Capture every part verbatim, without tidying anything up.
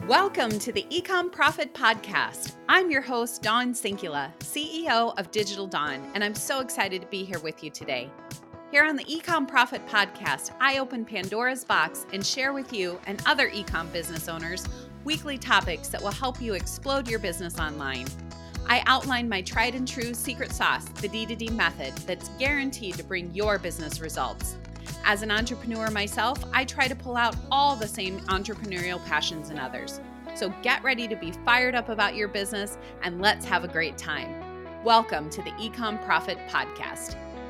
Welcome to the Ecom Profit Podcast. I'm your host, Dawn Sinkula, C E O of Digital Dawn, and I'm so excited to be here with you today. Here on the Ecom Profit Podcast, I open Pandora's box and share with you and other ecom business owners weekly topics that will help you explode your business online. I outline my tried and true secret sauce, the D two D method, that's guaranteed to bring your business results. As an entrepreneur myself, I try to pull out all the same entrepreneurial passions in others. So get ready to be fired up about your business and let's have a great time. Welcome to the Ecom Profit Podcast.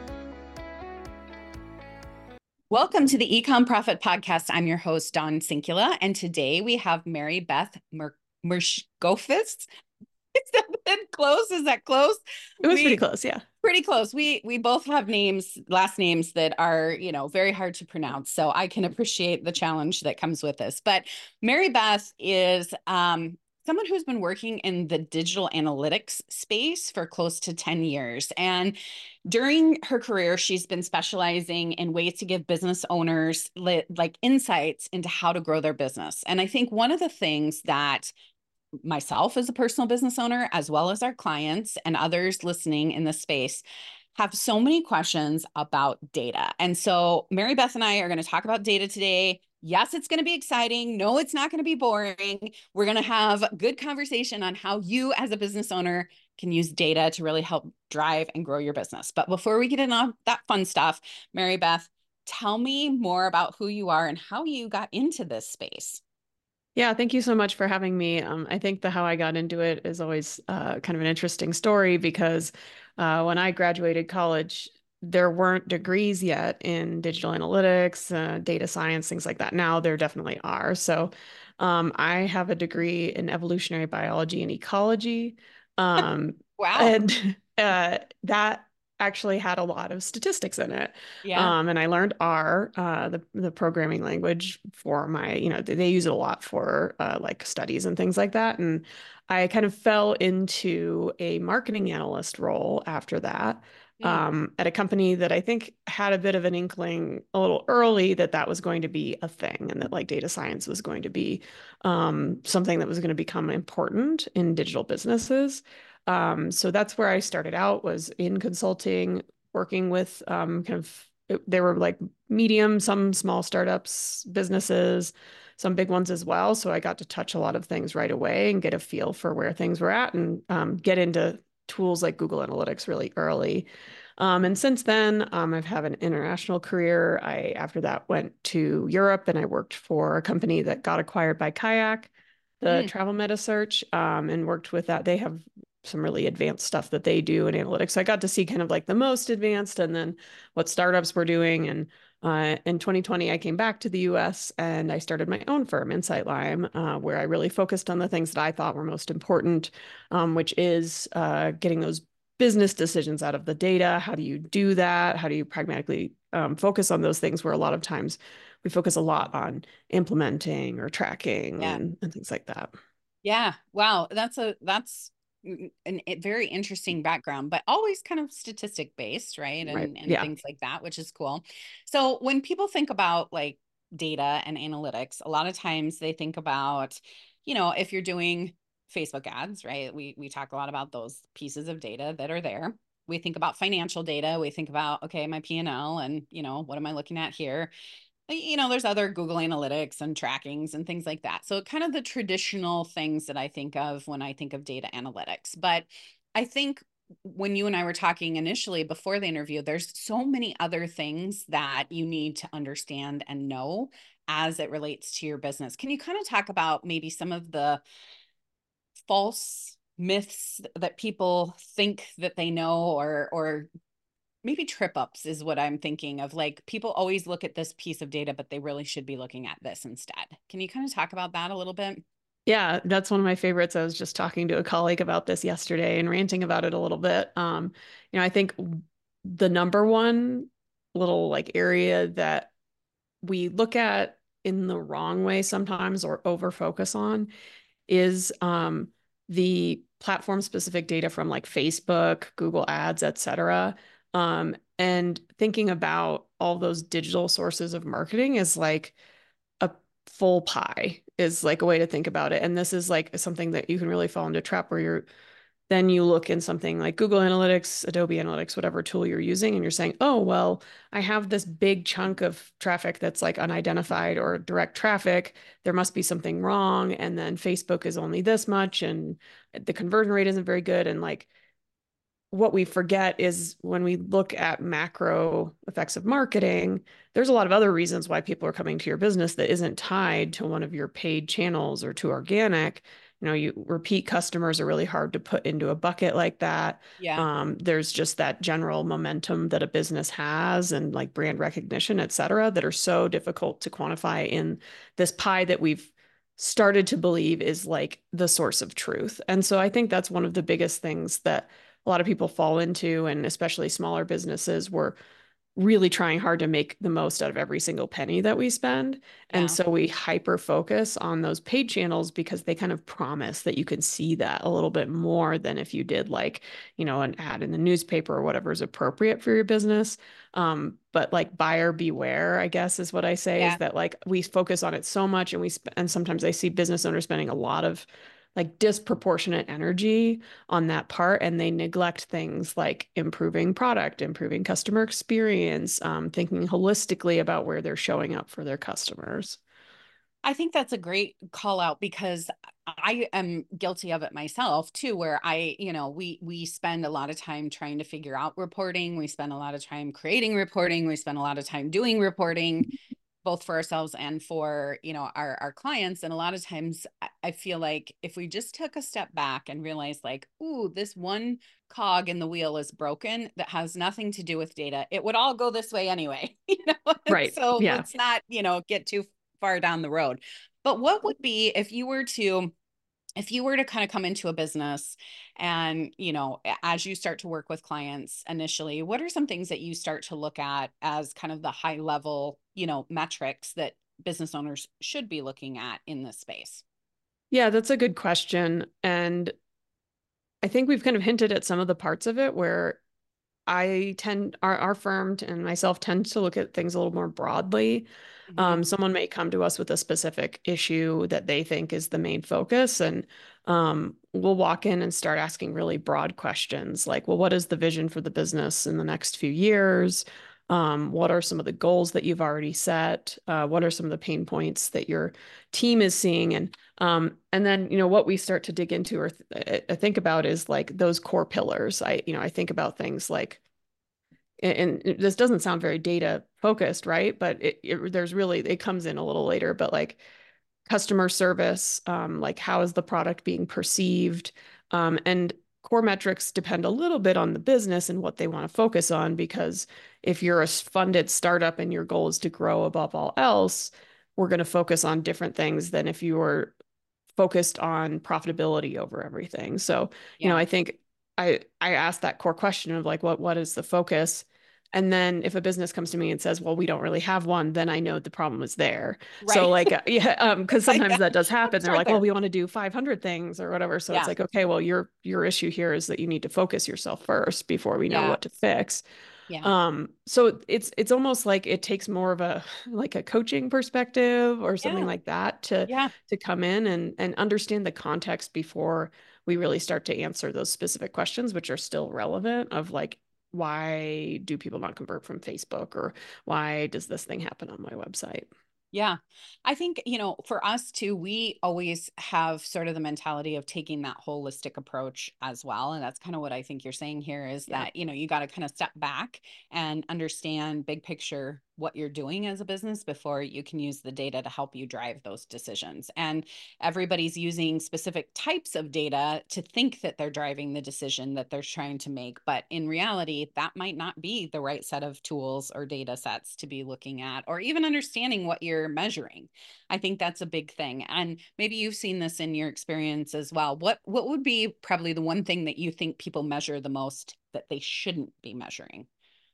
Welcome to the Ecom Profit Podcast. I'm your host, Dawn Sinkula, and today we have Mary Beth Mer- Mershkofis. Is that close? Is that close? It was we, pretty close, yeah. Pretty close. We we both have names, last names that are, you know, very hard to pronounce. So I can appreciate the challenge that comes with this. But Mary Beth is um, someone who's been working in the digital analytics space for close to ten years. And during her career, she's been specializing in ways to give business owners li- like insights into how to grow their business. And I think one of the things that myself as a personal business owner, as well as our clients and others listening in this space, have so many questions about data. And so Mary Beth and I are going to talk about data today. Yes, it's going to be exciting. No, it's not going to be boring. We're going to have good conversation on how you as a business owner can use data to really help drive and grow your business. But before we get into that fun stuff, Mary Beth, tell me more about who you are and how you got into this space. Yeah, thank you so much for having me. Um, I think the how I got into it is always uh, kind of an interesting story because uh, when I graduated college, there weren't degrees yet in digital analytics, uh, data science, things like that. Now there definitely are. So um, I have a degree in evolutionary biology and ecology. Um, Wow. And uh, that actually had a lot of statistics in it. Yeah. Um, and I learned R, uh, the, the programming language for my, you know, they, they use it a lot for uh, like studies and things like that. And I kind of fell into a marketing analyst role after that Mm. um, at a company that I think had a bit of an inkling a little early that that was going to be a thing and that like data science was going to be um, something that was going to become important in digital businesses. Um, so that's where I started out, was in consulting, working with um, kind of, there were like medium, some small startups, businesses, some big ones as well. So I got to touch a lot of things right away and get a feel for where things were at and um, get into tools like Google Analytics really early. Um, and since then, um, I've had an international career. I, after that, went to Europe and I worked for a company that got acquired by Kayak, the Mm. travel meta search, um, and worked with that. They have some really advanced stuff that they do in analytics. So I got to see kind of like the most advanced and then what startups were doing. And uh, in twenty twenty, I came back to the U S and I started my own firm, Insight Lime, uh, where I really focused on the things that I thought were most important, um, which is uh, getting those business decisions out of the data. How do you do that? How do you pragmatically um, focus on those things where a lot of times we focus a lot on implementing or tracking Yeah. and, and things like that. Yeah. Wow. That's a, that's an, a very interesting background, but always kind of statistic based, right? Right. And, and Yeah. things like that, which is cool. So when people think about like data and analytics, a lot of times they think about, you know, if you're doing Facebook ads, right? We, we talk a lot about those pieces of data that are there. We think about financial data. We think about, okay, my P and L and, you know, what am I looking at here? You know, there's other Google Analytics and trackings and things like that. So kind of the traditional things that I think of when I think of data analytics. But I think when you and I were talking initially before the interview, there's so many other things that you need to understand and know as it relates to your business. Can you kind of talk about maybe some of the false myths that people think that they know, or or maybe trip ups is what I'm thinking of? Like, people always look at this piece of data, but they really should be looking at this instead. Can you kind of talk about that a little bit? Yeah, that's one of my favorites. I was just talking to a colleague about this yesterday and ranting about it a little bit. Um, you know, I think the number one little like area that we look at in the wrong way sometimes or over focus on is um, the platform specific data from like Facebook, Google Ads, et cetera. Um, and thinking about all those digital sources of marketing is like a full pie. is like a way to think about it. And this is like something that you can really fall into a trap where you're then you look in something like Google Analytics, Adobe Analytics, whatever tool you're using, and you're saying, oh, well, I have this big chunk of traffic that's like unidentified or direct traffic. There must be something wrong. And then Facebook is only this much, and the conversion rate isn't very good. And like, what we forget is when we look at macro effects of marketing, there's a lot of other reasons why people are coming to your business that isn't tied to one of your paid channels or to organic. You know, you repeat customers are really hard to put into a bucket like that. Yeah. Um, there's just that general momentum that a business has and like brand recognition, et cetera, that are so difficult to quantify in this pie that we've started to believe is like the source of truth. And so I think that's one of the biggest things that a lot of people fall into, and especially smaller businesses, we're really trying hard to make the most out of every single penny that we spend. And Yeah. so we hyper focus on those paid channels because they kind of promise that you can see that a little bit more than if you did like, you know, an ad in the newspaper or whatever is appropriate for your business. Um, but like buyer beware, I guess is what I say, is Yeah. that like we focus on it so much, and we sp- and sometimes I see business owners spending a lot of like disproportionate energy on that part, and they neglect things like improving product, improving customer experience, um, thinking holistically about where they're showing up for their customers. I think that's a great call out because I am guilty of it myself too, where I, you know, we we spend a lot of time trying to figure out reporting. We spend a lot of time creating reporting. We spend a lot of time doing reporting, both for ourselves and for, you know, our our clients. And a lot of times I feel like if we just took a step back and realized like, ooh, this one cog in the wheel is broken that has nothing to do with data, it would all go this way anyway. You know, Right. so Yeah. let's not, you know, get too far down the road. But what would be if you were to if you were to kind of come into a business and, you know, as you start to work with clients initially, what are some things that you start to look at as kind of the high level, you know, metrics that business owners should be looking at in this space? Yeah, that's a good question. And I think we've kind of hinted at some of the parts of it where I tend, our, our firm and myself tend to look at things a little more broadly. Mm-hmm. Um, someone may come to us with a specific issue that they think is the main focus, and um, we'll walk in and start asking really broad questions like, well, what is the vision for the business in the next few years? Um, what are some of the goals that you've already set? Uh, what are some of the pain points that your team is seeing? And um, and then, you know, what we start to dig into or th uh, think about is like those core pillars. I, you know, I think about things like, and this doesn't sound very data focused, right? But it, it, there's really, it comes in a little later, but like customer service, um, like how is the product being perceived? Um, and core metrics depend a little bit on the business and what they want to focus on, because if you're a funded startup and your goal is to grow above all else, we're going to focus on different things than if you were focused on profitability over everything. So, you know, Yeah. I think I I asked that core question of like, what what is the focus? And then if a business comes to me and says, well, we don't really have one, then I know the problem is there. So Right. like, uh, yeah, um, because It's like, sometimes that does happen. let's They're start like, well, there. we want to do five hundred things or whatever. So it's Yeah. like, okay, well, your your issue here is that you need to focus yourself first before we know Yeah. what to fix. Yeah. Um, so it's it's almost like it takes more of a like a coaching perspective or something Yeah. like that to Yeah. to come in and and understand the context before we really start to answer those specific questions, which are still relevant of like, why do people not convert from Facebook, or why does this thing happen on my website? Yeah. I think, you know, for us too, we always have sort of the mentality of taking that holistic approach as well. And that's kind of what I think you're saying here is Yeah. that, you know, you got to kind of step back and understand big picture what you're doing as a business before you can use the data to help you drive those decisions. And everybody's using specific types of data to think that they're driving the decision that they're trying to make. But in reality, that might not be the right set of tools or data sets to be looking at, or even understanding what you're measuring. I think that's a big thing. And maybe you've seen this in your experience as well. What what would be probably the one thing that you think people measure the most that they shouldn't be measuring?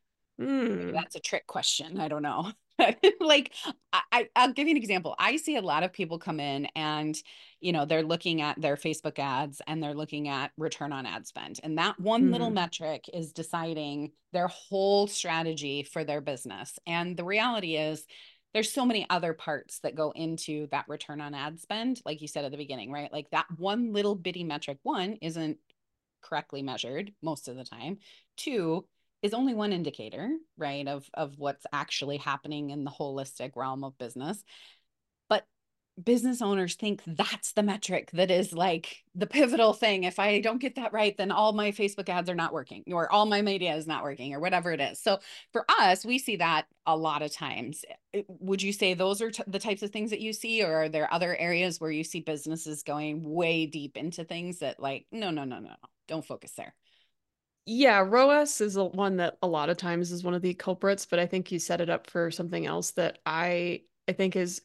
Maybe Mm. that's a trick question. I don't know. Like I, I'll give you an example. I see a lot of people come in and, you know, they're looking at their Facebook ads and they're looking at return on ad spend. And that one little Hmm. metric is deciding their whole strategy for their business. And the reality is there's so many other parts that go into that return on ad spend, like you said at the beginning, right? Like that one little bitty metric, one, isn't correctly measured most of the time. Two, is only one indicator, right, of of what's actually happening in the holistic realm of business. But business owners think that's the metric that is like the pivotal thing. If I don't get that right, then all my Facebook ads are not working, or all my media is not working, or whatever it is. So for us, we see that a lot of times. Would you say those are t- the types of things that you see, or are there other areas where you see businesses going way deep into things that like, no, no, no, no, no, don't focus there? Yeah, R O A S is a, one that a lot of times is one of the culprits, but I think you set it up for something else that I I think is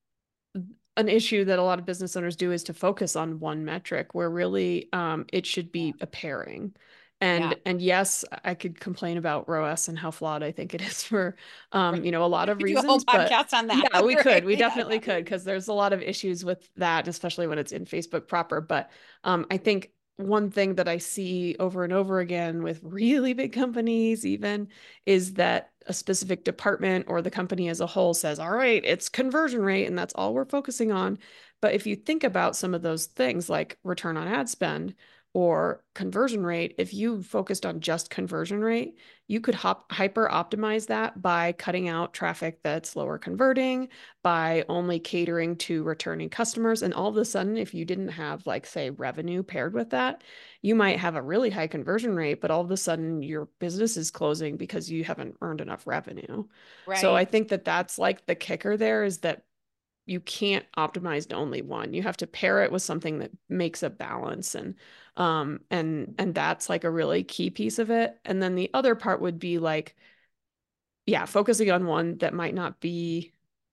an issue that a lot of business owners do, is to focus on one metric where really um, it should Yeah. be a pairing. Yeah. And and yes, I could complain about R O A S and how flawed I think it is for um, Right. you know, a lot We of could do a whole reasons, but podcast on that. yeah, we could. Right. We Yeah. definitely could, because there's a lot of issues with that, especially when it's in Facebook proper. But um, I think one thing that I see over and over again with really big companies even is that a specific department or the company as a whole says, all right, it's conversion rate, and that's all we're focusing on. But if you think about some of those things like return on ad spend or conversion rate, if you focused on just conversion rate, you could hop, hyper optimize that by cutting out traffic that's lower converting, by only catering to returning customers. And all of a sudden, if you didn't have, like, say, revenue paired with that, you might have a really high conversion rate, but all of a sudden your business is closing because you haven't earned enough revenue. So I Right. think that that's like the kicker there, is that you can't optimize to only one. You have to pair it with something that makes a balance, and um and and that's like a really key piece of it. And then the other part would be like, yeah, focusing on one that might not be,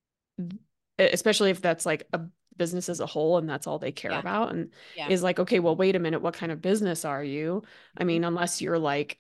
especially if that's like a business as a whole and that's all they care Yeah. about, and Yeah. is like, okay, well, wait a minute, what kind of business are you? I Mhm. mean, unless you're like,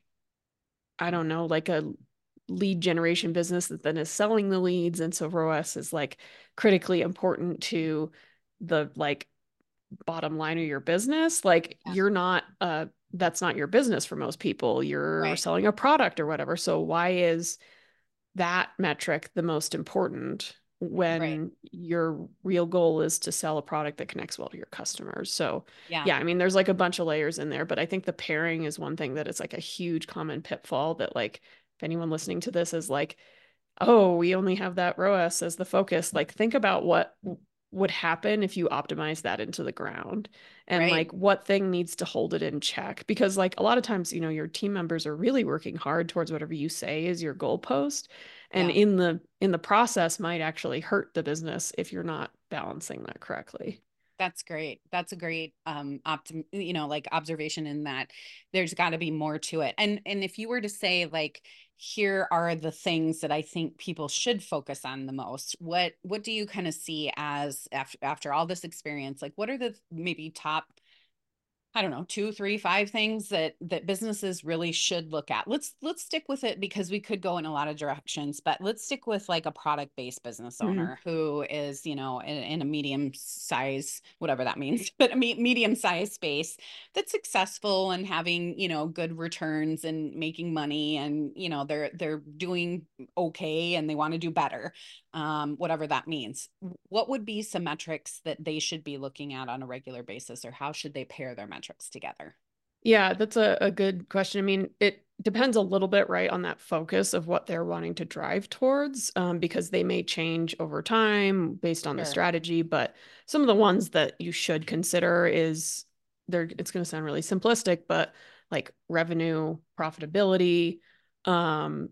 I don't know, like a lead generation business that then is selling the leads. And so R O A S is like critically important to the like bottom line of your business. Like, Yeah. you're not, uh, that's not your business for most people. You're Right. selling a product or whatever. So why is that metric the most important Right. when your real goal is to sell a product that connects well to your customers? So, Yeah. yeah, I mean, there's like a bunch of layers in there, but I think the pairing is one thing that is like a huge common pitfall that, like, if anyone listening to this is like, oh, we only have that R O A S as the focus, like, think about what would happen if you optimize that into the ground, and Right. like what thing needs to hold it in check. Because like a lot of times, you know, your team members are really working hard towards whatever you say is your goalpost, and Yeah. in the in the process might actually hurt the business if you're not balancing that correctly. That's great. That's a great um optim you know, like observation in that there's got to be more to it. And and if you were to say like here are the things that I think people should focus on the most, what what do you kind of see as after after all this experience? Like what are the maybe top, I don't know, two, three, five things that that businesses really should look at. Let's let's stick with it because we could go in a lot of directions, but let's stick with like a product-based business Mhm. owner who is, you know, in, in a medium size, whatever that means, but a me- medium size space that's successful and having, you know, good returns and making money, and, you know, they're they're doing okay and they want to do better, um, whatever that means. What would be some metrics that they should be looking at on a regular basis, or how should they pair their metrics together? Yeah, that's a, a good question. I mean, it depends a little bit, right, on that focus of what they're wanting to drive towards, um, because they may change over time based on the Sure. strategy. But some of the ones that you should consider is there, it's going to sound really simplistic, but like revenue, profitability, um,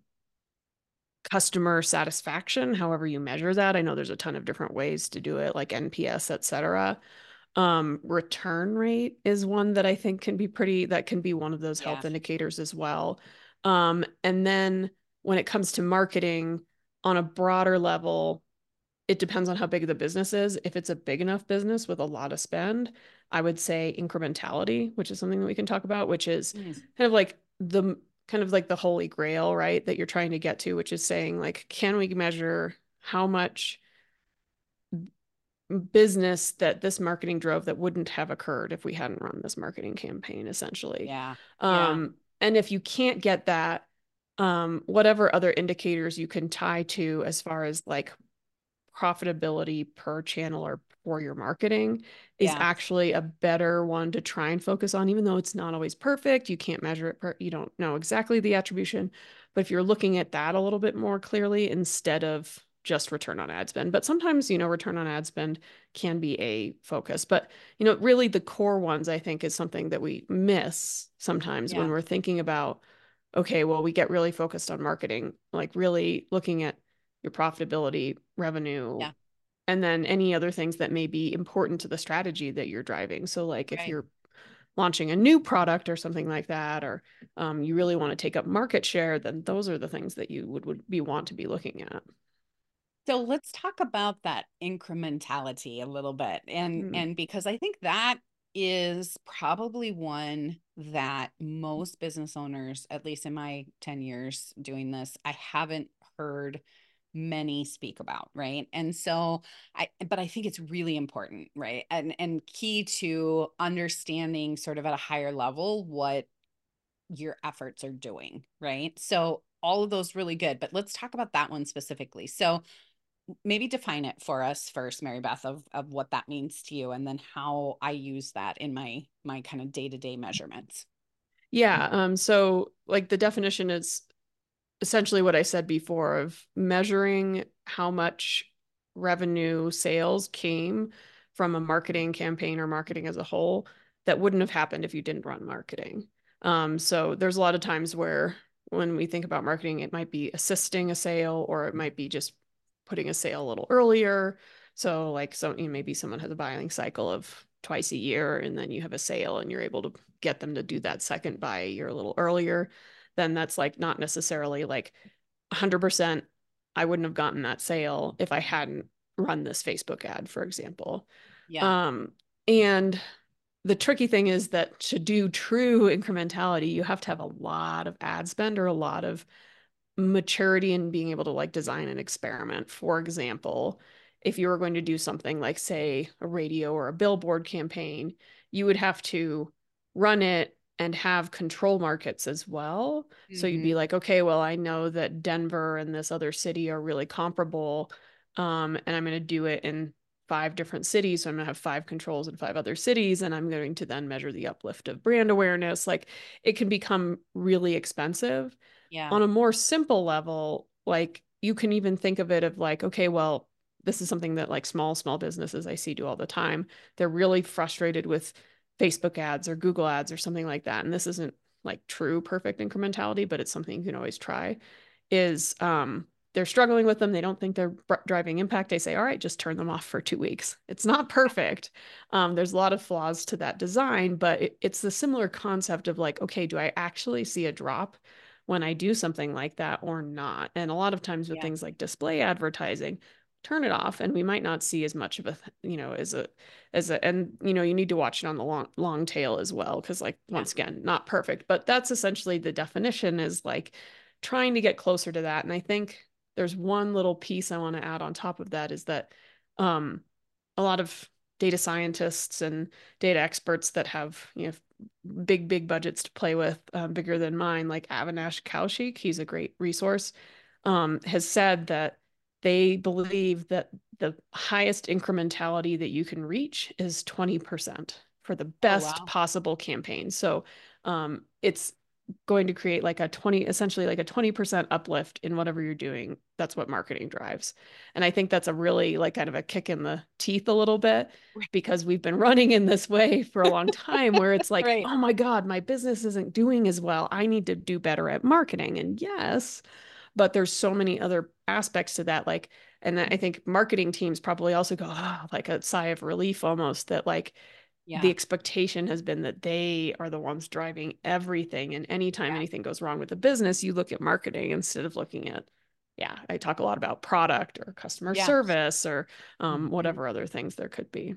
customer satisfaction, however you measure that. I know there's a ton of different ways to do it, like N P S, et cetera. Um, return rate is one that I think can be pretty, that can be one of those Yeah. health indicators as well. Um, and then when it comes to marketing on a broader level, it depends on how big the business is. If it's a big enough business with a lot of spend, I would say incrementality, which is something that we can talk about, which is Mm. kind of like the kind of like the holy grail, right? That you're trying to get to, which is saying like, can we measure how much business that this marketing drove that wouldn't have occurred if we hadn't run this marketing campaign, essentially. Yeah. Yeah. Um, and if you can't get that, um, whatever other indicators you can tie to as far as like profitability per channel or for your marketing is Yeah. actually a better one to try and focus on, even though it's not always perfect. You can't measure it, per, you don't know exactly the attribution. But if you're looking at that a little bit more clearly instead of just return on ad spend. But sometimes, you know, return on ad spend can be a focus. But, you know, really the core ones, I think, is something that we miss sometimes when Yeah. we're thinking about, okay, well, we get really focused on marketing, like really looking at your profitability, revenue, Yeah. and then any other things that may be important to the strategy that you're driving. So like if Right. you're launching a new product or something like that, or um, you really want to take up market share, then those are the things that you would, would be want to be looking at. So let's talk about that incrementality a little bit. And Mm. and because I think that is probably one that most business owners, at least in my ten years doing this, I haven't heard many speak about, right? And so I but I think it's really important, right? And and key to understanding sort of at a higher level what your efforts are doing, right? So all of those really good, but let's talk about that one specifically. So maybe define it for us first, Mary Beth, of of what that means to you, and then how I use that in my my kind of day-to-day measurements. Yeah. Um, so like the definition is essentially what I said before of measuring how much revenue sales came from a marketing campaign or marketing as a whole that wouldn't have happened if you didn't run marketing. Um, so there's a lot of times where when we think about marketing, it might be assisting a sale or it might be just putting a sale a little earlier. So like so you know, maybe someone has a buying cycle of twice a year and then you have a sale and you're able to get them to do that second buy a year a little earlier, then that's like not necessarily like one hundred percent I wouldn't have gotten that sale if I hadn't run this Facebook ad, for example. Yeah. Um, and the tricky thing is that to do true incrementality, you have to have a lot of ad spend or a lot of maturity in being able to like design an experiment. For example, if you were going to do something like, say, a radio or a billboard campaign, you would have to run it and have control markets as well. So you'd Mm-hmm. be like, okay, well, I know that Denver and this other city are really comparable, um, and I'm going to do it in five different cities. So I'm going to have five controls in five other cities, and I'm going to then measure the uplift of brand awareness. Like it can become really expensive. Yeah. On a more simple level, like you can even think of it of like, okay, well, this is something that like small, small businesses I see do all the time. They're really frustrated with Facebook ads or Google ads or something like that. And this isn't like true perfect incrementality, but it's something you can always try. Is um they're struggling with them. They don't think they're driving impact. They say, all right, just turn them off for two weeks. It's not perfect. Um, there's a lot of flaws to that design, but it, it's the similar concept of like, okay, do I actually see a drop when I do something like that or not? And a lot of times with Yeah. things like display advertising, turn it off and we might not see as much of a, you know, as a, as a, and, you know, you need to watch it on the long, long tail as well. Cause like, Yeah. once again, not perfect, but that's essentially the definition is like trying to get closer to that. And I think there's one little piece I want to add on top of that is that, um, a lot of data scientists and data experts that have, you know, big, big budgets to play with, um, bigger than mine, like Avinash Kaushik, he's a great resource, um, has said that they believe that the highest incrementality that you can reach is twenty percent for the Oh, best wow. possible campaign. So um, it's going to create like a twenty, essentially like a twenty percent uplift in whatever you're doing. That's what marketing drives. And I think that's a really like kind of a kick in the teeth a little bit because we've been running in this way for a long time where it's like, Right. oh my God, my business isn't doing as well. I need to do better at marketing. And yes, but there's so many other aspects to that. Like, and I think marketing teams probably also go, oh, like a sigh of relief almost that like the Yeah. expectation has been that they are the ones driving everything. And anytime Yeah. anything goes wrong with the business, you look at marketing instead of looking at, yeah, I talk a lot about product or customer Yeah. service or um, Mhm. whatever other things there could be.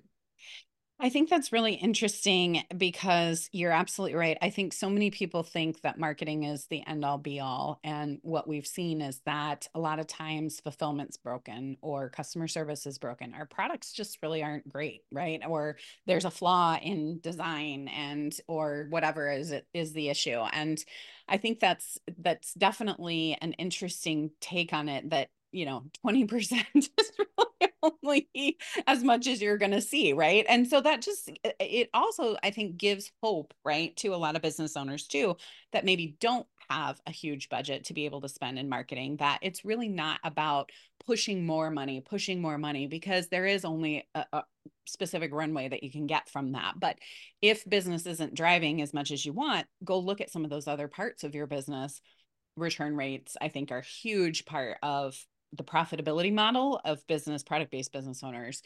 I think that's really interesting because you're absolutely right. I think so many people think that marketing is the end all be all. And what we've seen is that a lot of times fulfillment's broken or customer service is broken. Our products just really aren't great, right? Or there's a flaw in design and or whatever is it is the issue. And I think that's that's definitely an interesting take on it that you know, twenty percent is really only as much as you're going to see, right? And so that just, it also, I think, gives hope, right, to a lot of business owners too, that maybe don't have a huge budget to be able to spend in marketing, that it's really not about pushing more money, pushing more money, because there is only a, a specific runway that you can get from that. But if business isn't driving as much as you want, go look at some of those other parts of your business. Return rates, I think, are a huge part of the profitability model of business, product-based business owners,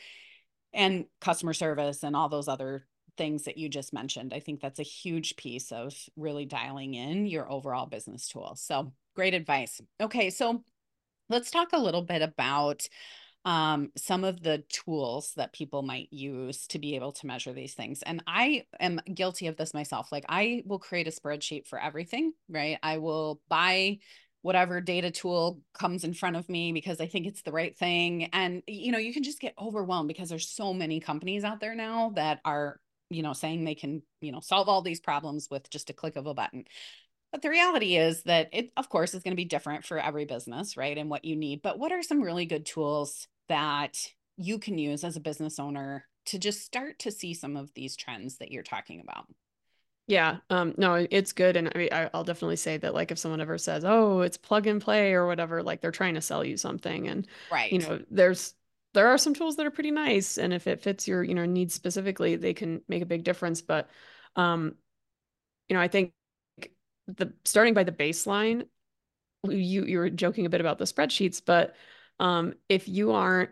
and customer service and all those other things that you just mentioned. I think that's a huge piece of really dialing in your overall business tools. So great advice. Okay, so let's talk a little bit about um, some of the tools that people might use to be able to measure these things. And I am guilty of this myself. Like, I will create a spreadsheet for everything, right? I will buy whatever data tool comes in front of me because I think it's the right thing. And, you know, you can just get overwhelmed because there's so many companies out there now that are, you know, saying they can, you know, solve all these problems with just a click of a button. But the reality is that it, of course, is going to be different for every business, right? And what you need. But what are some really good tools that you can use as a business owner to just start to see some of these trends that you're talking about? Yeah, um, no, it's good. And I mean, I, I'll definitely say that, like, if someone ever says, oh, it's plug and play or whatever, like they're trying to sell you something. And, you Right. know, there's, there are some tools that are pretty nice. And if it fits your, you know, needs specifically, they can make a big difference. But, um, you know, I think the starting by the baseline, you, you were joking a bit about the spreadsheets, but, um, if you aren't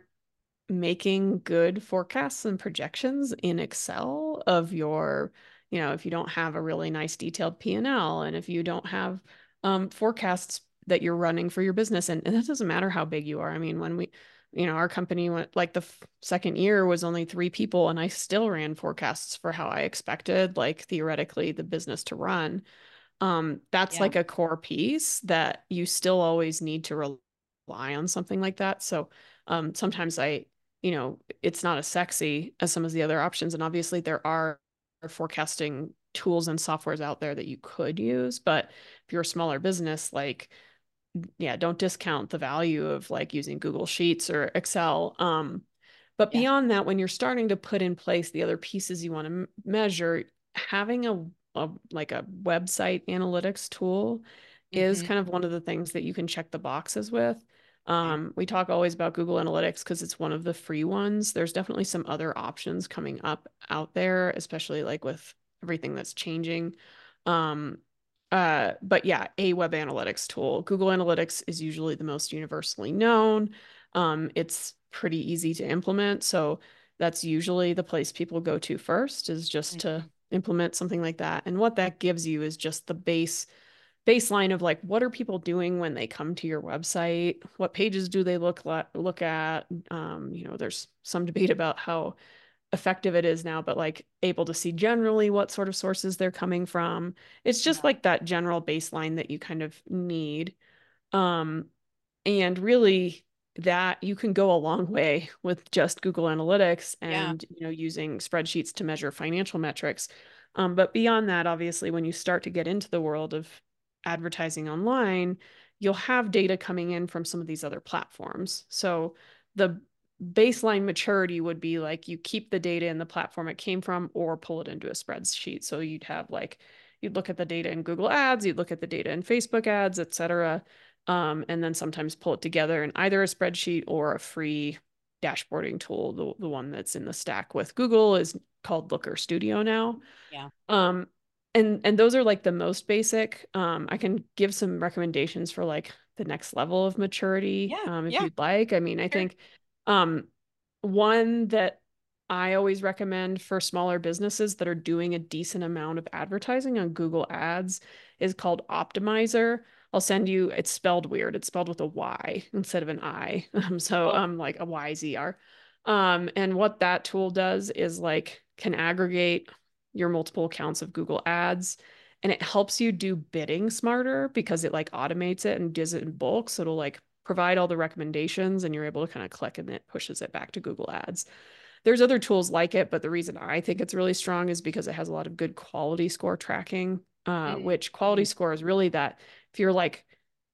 making good forecasts and projections in Excel of your, you know, if you don't have a really nice detailed P and L, and if you don't have um, forecasts that you're running for your business, and, and it doesn't matter how big you are. I mean, when we, you know, our company went, like, the f- second year was only three people, and I still ran forecasts for how I expected, like, theoretically, the business to run. Um, that's Yeah. like a core piece that you still always need to rely on something like that. So um, sometimes I, you know, it's not as sexy as some of the other options. And obviously there are forecasting tools and softwares out there that you could use. But if you're a smaller business, like, yeah, don't discount the value of like using Google Sheets or Excel. Um, but Yeah. beyond that, when you're starting to put in place the other pieces you want to m- measure, having a, a like a website analytics tool is Mm-hmm. kind of one of the things that you can check the boxes with. Okay. Um, we talk always about Google Analytics because it's one of the free ones. There's definitely some other options coming up out there, especially like with everything that's changing. Um, uh, but yeah, a web analytics tool. Google Analytics is usually the most universally known. Um, it's pretty easy to implement. So that's usually the place people go to first, is just to Mm-hmm. implement something like that. And what that gives you is just the base baseline of like, what are people doing when they come to your website? What pages do they look like look at? Um, you know, there's some debate about how effective it is now, but like able to see generally what sort of sources they're coming from. It's just Yeah. like that general baseline that you kind of need. Um, and really, that you can go a long way with just Google Analytics Yeah. and, you know, using spreadsheets to measure financial metrics. Um, but beyond that, obviously, when you start to get into the world of advertising online, you'll have data coming in from some of these other platforms. So the baseline maturity would be like you keep the data in the platform it came from or pull it into a spreadsheet. So you'd have like, you'd look at the data in Google Ads, you'd look at the data in Facebook ads, et cetera, um, and then sometimes pull it together in either a spreadsheet or a free dashboarding tool. The, the one that's in the stack with Google is called Looker Studio now. Yeah. Um, and and those are like the most basic. Um, I can give some recommendations for like the next level of maturity, Yeah. um, if Yeah. you'd like. I mean, I Sure. think um, one that I always recommend for smaller businesses that are doing a decent amount of advertising on Google Ads is called Optimizer. I'll send you, it's spelled weird. It's spelled with a Y instead of an I. Um, so Oh, um like a Y Z R. Um, and what that tool does is like can aggregate your multiple accounts of Google Ads, and it helps you do bidding smarter because it like automates it and does it in bulk. So it'll like provide all the recommendations and you're able to kind of click and it pushes it back to Google Ads. There's other tools like it, but the reason I think it's really strong is because it has a lot of good quality score tracking, uh, which quality mm-hmm. score is really that if you're like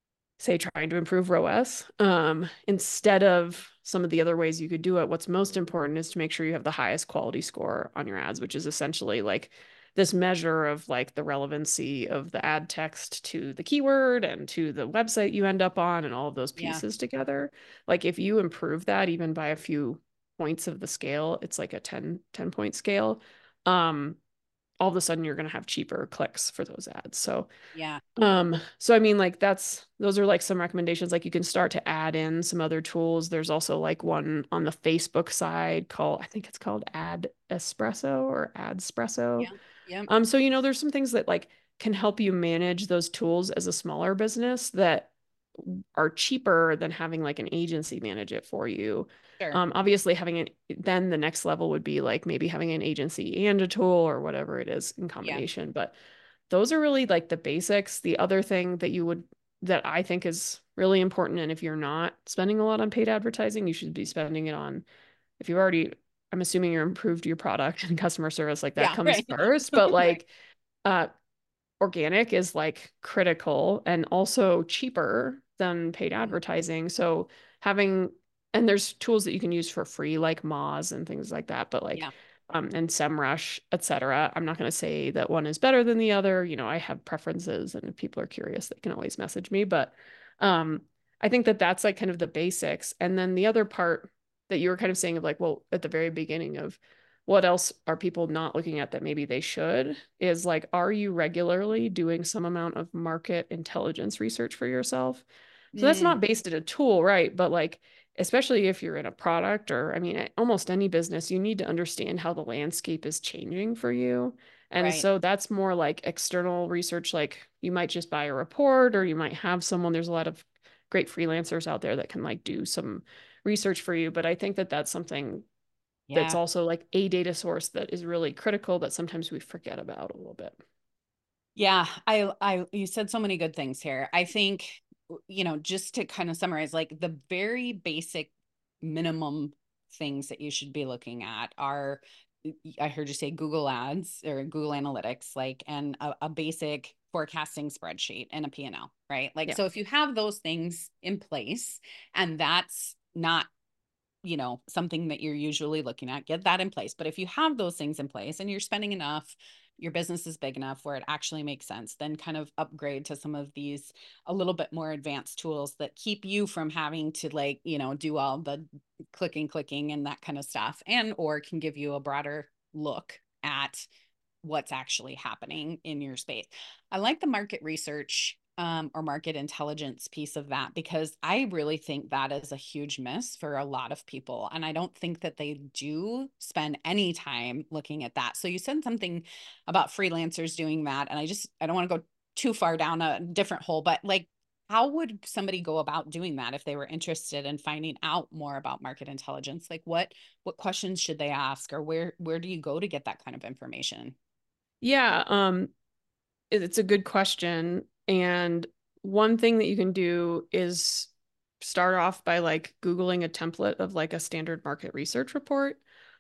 say trying to improve R O A S, um, instead of some of the other ways you could do it. What's most important is to make sure you have the highest quality score on your ads, which is essentially like this measure of like the relevancy of the ad text to the keyword and to the website you end up on and all of those Yeah. pieces together. Like if you improve that even by a few points of the scale, it's like a ten, ten point scale. Um, all of a sudden you're going to have cheaper clicks for those ads. So Yeah. um, so I mean, like that's those are like some recommendations. Like you can start to add in some other tools. There's also like one on the Facebook side called, I think it's called Ad Espresso or Adspresso. Yeah. Yeah. Um, so you know, there's some things that like can help you manage those tools as a smaller business that are cheaper than having like an agency manage it for you. Sure. Um, obviously having it, then the next level would be like maybe having an agency and a tool or whatever it is in Yeah. combination. But those are really like the basics. The other thing that you would, that I think is really important, and if you're not spending a lot on paid advertising, you should be spending it on, if you already, I'm assuming you're improved your product and customer service, like that Yeah. comes Right. first, but Right. like, uh, organic is like critical and also cheaper than paid Mhm. advertising. So having, and there's tools that you can use for free, like Moz and things like that, but like, Yeah. um, and SEMrush, et cetera. I'm not going to say that one is better than the other. You know, I have preferences, and if people are curious, they can always message me. But um, I think that that's like kind of the basics. And then the other part that you were kind of saying of like, well, at the very beginning of what else are people not looking at that maybe they should is like, are you regularly doing some amount of market intelligence research for yourself? So that's Mm, not based at a tool, right? But like, especially if you're in a product or, I mean, almost any business, you need to understand how the landscape is changing for you. And right. so that's more like external research. Like you might just buy a report or you might have someone, there's a lot of great freelancers out there that can like do some research for you. But I think that that's something that's Yeah. also like a data source that is really critical that sometimes we forget about a little bit. Yeah, I I you said so many good things here. I think, you know, just to kind of summarize, like the very basic minimum things that you should be looking at are, I heard you say Google Ads or Google Analytics, like, and a, a basic forecasting spreadsheet and a P and L, right? Like, Yeah. so if you have those things in place and that's not, you know, something that you're usually looking at, get that in place. But if you have those things in place and you're spending enough, your business is big enough where it actually makes sense, then kind of upgrade to some of these a little bit more advanced tools that keep you from having to, like, you know, do all the clicking, clicking and that kind of stuff, and or can give you a broader look at what's actually happening in your space. I like the market research um, or market intelligence piece of that because I really think that is a huge miss for a lot of people. And I don't think that they do spend any time looking at that. So you said something about freelancers doing that. And I just, I don't want to go too far down a different hole, but like, how would somebody go about doing that if they were interested in finding out more about market intelligence? Like what what questions should they ask, or where where do you go to get that kind of information? Yeah. Um, it's a good question. And one thing that you can do is start off by like Googling a template of like a standard market research report.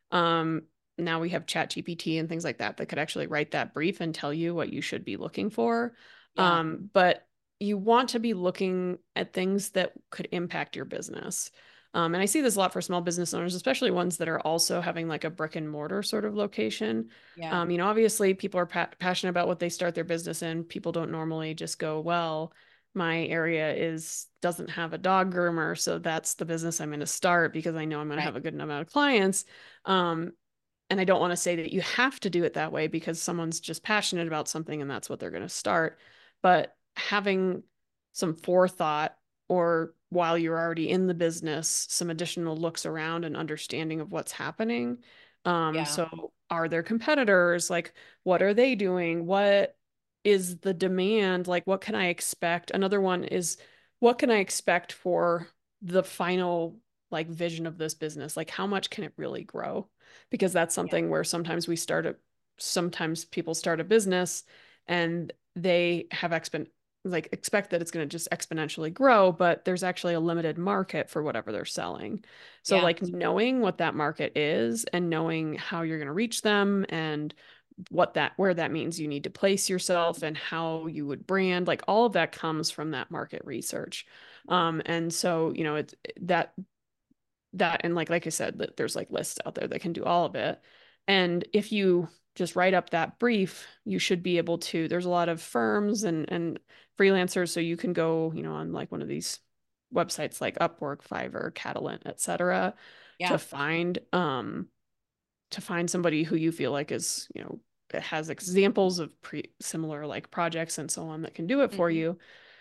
Um, now we have Chat G P T and things like that that could actually write that brief and tell you what you should be looking for. Yeah, Um, but you want to be looking at things that could impact your business. Um, and I see this a lot for small business owners, especially ones that are also having like a brick and mortar sort of location. yeah, Um, you know, obviously people are pa passionate about what they start their business in. People don't normally just go, well, my area is doesn't have a dog groomer, so that's the business I'm going to start because I know I'm going to right. have a good amount of clients. Um, and I don't want to say that you have to do it that way because someone's just passionate about something and that's what they're going to start. But having some forethought or while you're already in the business, some additional looks around and understanding of what's happening. Um, Yeah, so are there competitors? Like, what are they doing? What is the demand? Like, what can I expect? Another one is, what can I expect for the final like vision of this business? Like, how much can it really grow? Because that's yeah, something where sometimes we start a, sometimes people start a business and they have expen like expect that it's going to just exponentially grow, but there's actually a limited market for whatever they're selling. So yeah, like knowing what that market is and knowing how you're going to reach them and what that, where that means you need to place yourself and how you would brand, like all of that comes from that market research. Um, and so, you know, it's that, that, and like, like I said, that there's like lists out there that can do all of it. And if you just write up that brief, you should be able to, there's a lot of firms and, and freelancers. So you can go, you know, on like one of these websites like Upwork, Fiverr, Catalent, et cetera, to Yeah. find, um, to find somebody who you feel like is, you know, has examples of pre similar like projects and so on that can do it for Hmm. you.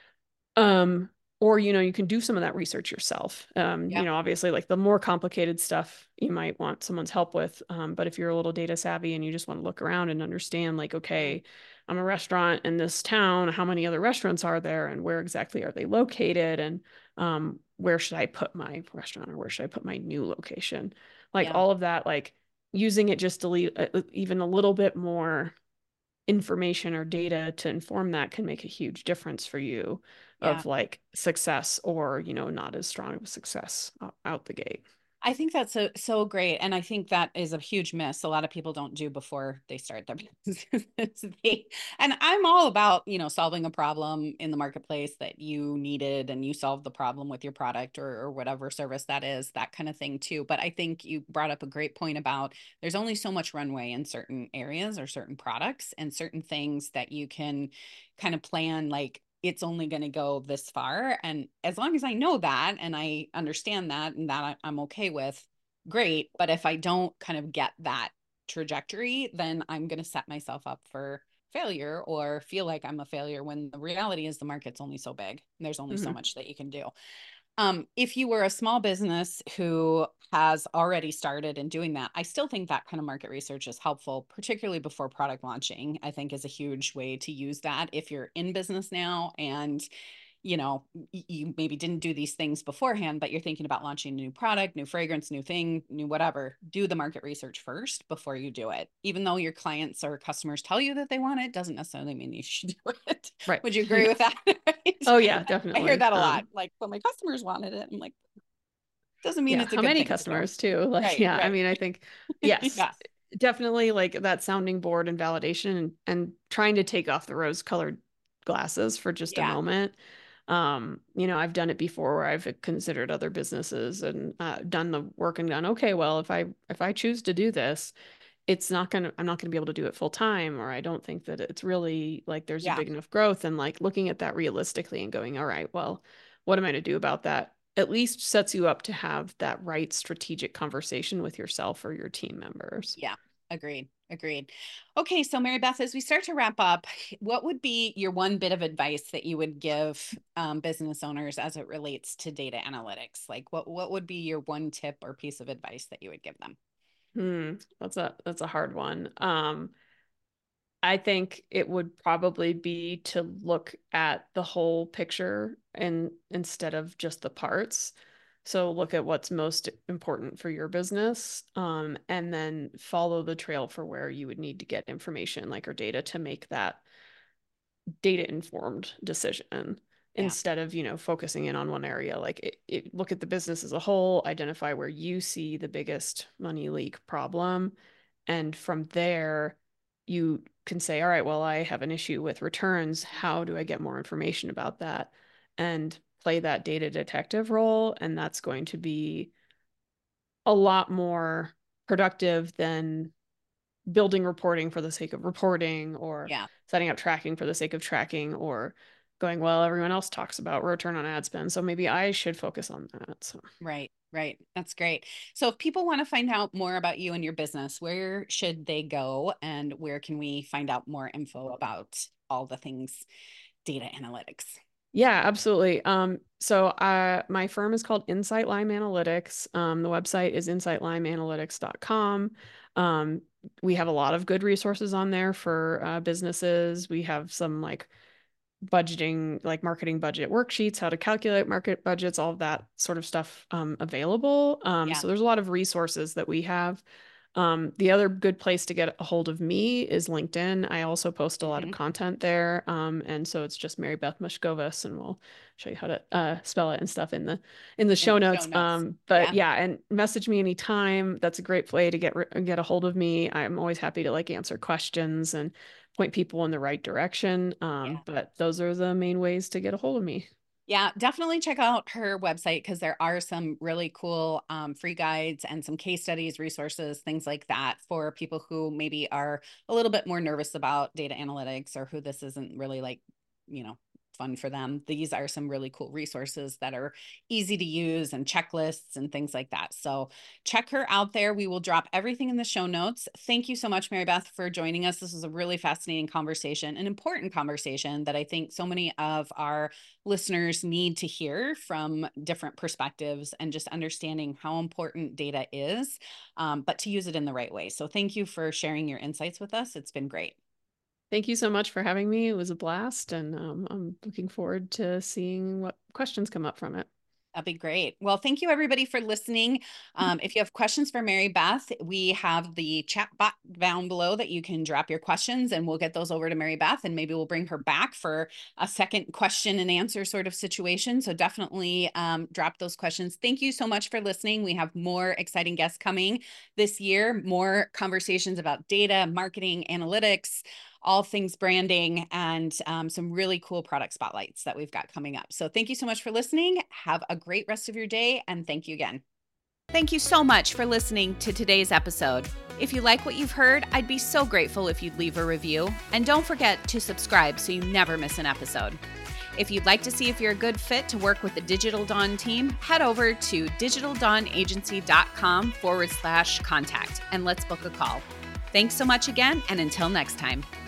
Um, or, you know, you can do some of that research yourself. Um, you Yeah. know, obviously, like the more complicated stuff you might want someone's help with. Um, but if you're a little data savvy and you just want to look around and understand, like, Mm. okay, I'm a restaurant in this town, how many other restaurants are there and where exactly are they located? And um, where should I put my restaurant or where should I put my new location? Like Yeah. all of that, like using it just to leave uh, even a little bit more information or data to inform that can make a huge difference for you Yeah. of like success or, you know, not as strong of a success out the gate. I think that's so so great. And I think that is a huge miss a lot of people don't do before they start their business. They, and I'm all about, you know, solving a problem in the marketplace that you needed and you solved the problem with your product or, or whatever service that is, that kind of thing too. But I think you brought up a great point about there's only so much runway in certain areas or certain products and certain things that you can kind of plan like it's only going to go this far. And as long as I know that and I understand that and that I'm okay with, great. But if I don't kind of get that trajectory, then I'm going to set myself up for failure or feel like I'm a failure when the reality is the market's only so big. And there's only so Mm-hmm. much that you can do. Um, if you were a small business who has already started in doing that, I still think that kind of market research is helpful, particularly before product launching. I think is a huge way to use that if you're in business now and you know, you maybe didn't do these things beforehand, but you're thinking about launching a new product, new fragrance, new thing, new whatever. Do the market research first before you do it. Even though your clients or customers tell you that they want it, doesn't necessarily mean you should do it. Right. Would you agree with Yes. that? Right? Oh yeah, I hear definitely. that a lot. Um, Like, well, my customers wanted it. I'm like, doesn't mean yeah. it's a How good many thing to do. customers too? Like, Right, yeah, I right. mean, I think, yes, Yeah, definitely like that sounding board and validation and, and trying to take off the rose colored glasses for just a yeah, moment. Um, you know, I've done it before where I've considered other businesses and uh, done the work and gone, okay, well, if I if I choose to do this, it's not gonna, I'm not gonna be able to do it full time, or I don't think that it's really like there's a yeah, big enough growth. And like looking at that realistically and going, all right, well, what am I to do about that? At least sets you up to have that right strategic conversation with yourself or your team members. yeah. Agreed. Agreed. Okay, so Mary Beth, as we start to wrap up, what would be your one bit of advice that you would give um, business owners as it relates to data analytics? Like, what what would be your one tip or piece of advice that you would give them? Hmm, that's a that's a hard one. Um, I think it would probably be to look at the whole picture and instead of just the parts. So look at what's most important for your business, um, and then follow the trail for where you would need to get information like or data to make that data informed decision Yeah, instead of, you know, focusing in on one area. Like it, it, look at the business as a whole, identify where you see the biggest money leak problem, and from there you can say, all right, well, I have an issue with returns, how do I get more information about that, and play that data detective role. And that's going to be a lot more productive than building reporting for the sake of reporting, or yeah. setting up tracking for the sake of tracking, or going, well, everyone else talks about return on ad spend, so maybe I should focus on that. So Right, right. That's great. So if people want to find out more about you and your business, where should they go and where can we find out more info about all the things data analytics? yeah, absolutely. Um, so uh, my firm is called Insight Lime Analytics. Um, the website is insight lime analytics dot com. Um, we have a lot of good resources on there for uh, businesses. We have some like budgeting, like marketing budget worksheets, how to calculate market budgets, all of that sort of stuff um, available. Um, Yeah, so there's a lot of resources that we have. Um, the other good place to get a hold of me is LinkedIn. I also post a lot of Mm-hmm. content there. Um, and so it's just Mary Beth Mushkovas, and we'll show you how to uh, spell it and stuff in the in the In show the show notes. notes. Um, but Yeah. yeah, and message me anytime. That's a great way to get get a hold of me. I'm always happy to like answer questions and point people in the right direction. Um, Yeah. but those are the main ways to get a hold of me. Yeah, definitely check out her website because there are some really cool um, free guides and some case studies, resources, things like that for people who maybe are a little bit more nervous about data analytics or who this isn't really like, you know, fun for them. These are some really cool resources that are easy to use and checklists and things like that. So check her out there. We will drop everything in the show notes. Thank you so much, Mary Beth, for joining us. This was a really fascinating conversation, an important conversation that I think so many of our listeners need to hear from different perspectives and just understanding how important data is, um, but to use it in the right way. So thank you for sharing your insights with us. It's been great. Thank you so much for having me. It was a blast, and um, I'm looking forward to seeing what questions come up from it. That'd be great. Well, thank you everybody for listening. Um, if you have questions for Mary Beth, we have the chat bot down below that you can drop your questions and we'll get those over to Mary Beth and maybe we'll bring her back for a second question and answer sort of situation. So definitely um, drop those questions. Thank you so much for listening. We have more exciting guests coming this year, more conversations about data, marketing, analytics, all things branding, and um, some really cool product spotlights that we've got coming up. So thank you so much for listening. Have a great rest of your day, and thank you again. Thank you so much for listening to today's episode. If you like what you've heard, I'd be so grateful if you'd leave a review. And don't forget to subscribe so you never miss an episode. If you'd like to see if you're a good fit to work with the Digital Dawn team, head over to digitaldawnagency.com forward slash contact and let's book a call. Thanks so much again, and until next time.